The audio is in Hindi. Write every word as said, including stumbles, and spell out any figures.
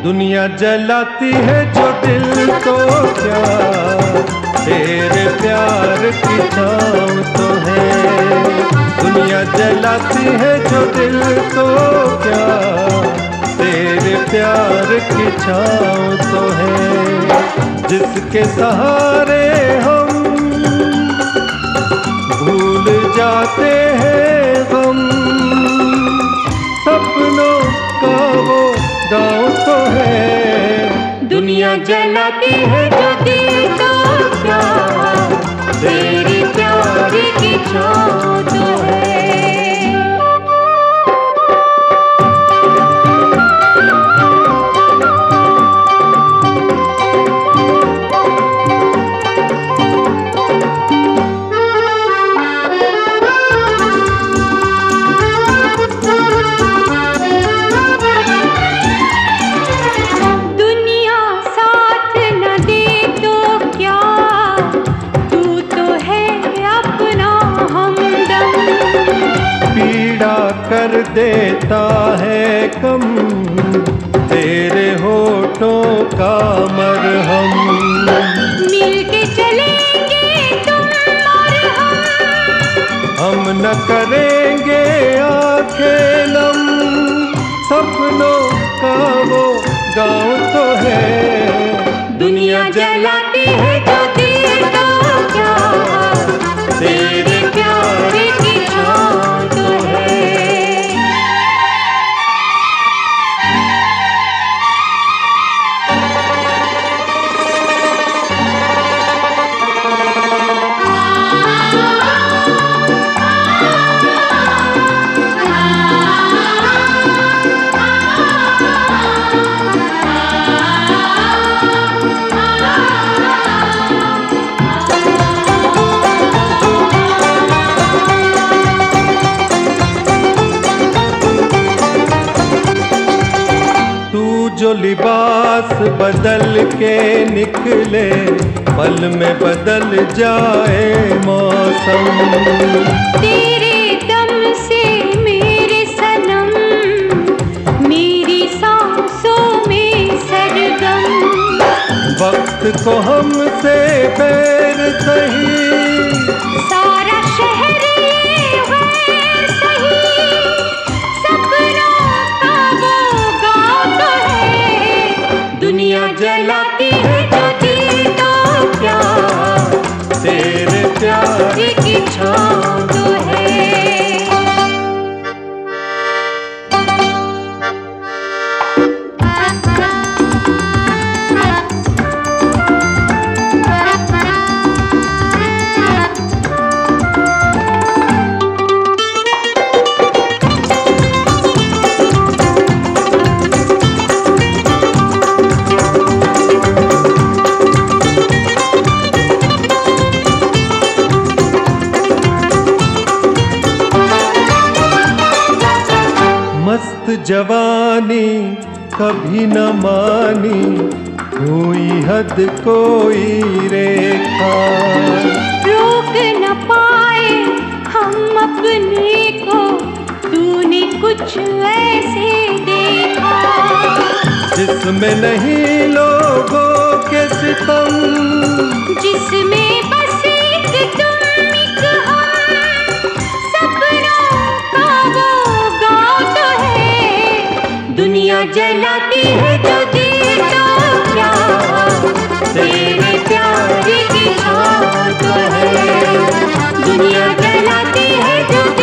दुनिया जलाती है जो दिल तो क्या तेरे प्यार की छाँव तो है। दुनिया जलाती है जो दिल तो क्या तेरे प्यार की छाँव तो है। जिसके सहारे हम भूल जाते हैं गम, सपनों का वो गाँव तो है। दुनिया जलाती है जो दिल तो क्या तेरे प्यार की छाँव तो है। कर देता है कम तेरे होठों का मरहम। मिलके चलेंगे तुम और हम, हम न करेंगे आंखें नम, सपनों का वो गाँव तो है। दुनिया जलाती है जो दिल तो क्या तेरे प्यार की छाँव तो है। जो लिबास बदल के निकले पल में बदल जाए मौसम। तेरे दम से मेरे सनम मेरी सांसों में सरगम। वक्त को हमसे बैर सही सारा शहर ये गैर सही, सपनों का वो गाँव तो है। दुनिया जलाती है जो दिल तो क्या तेरे प्यार की छाँव तो है। मस्त जवानी कभी न मानी कोई हद कोई रेखा। रोक न पाए हम अपने को तूने कुछ ऐसे देखा। जिसमें नहीं लोगों के सितम, जिसमें बस एक तुम एक हम, सपनों का वो गाँव तो है। दुनिया जलाती है जो दिल तो क्या तेरे प्यार की छाँव तो है। दुनिया जलाती है जो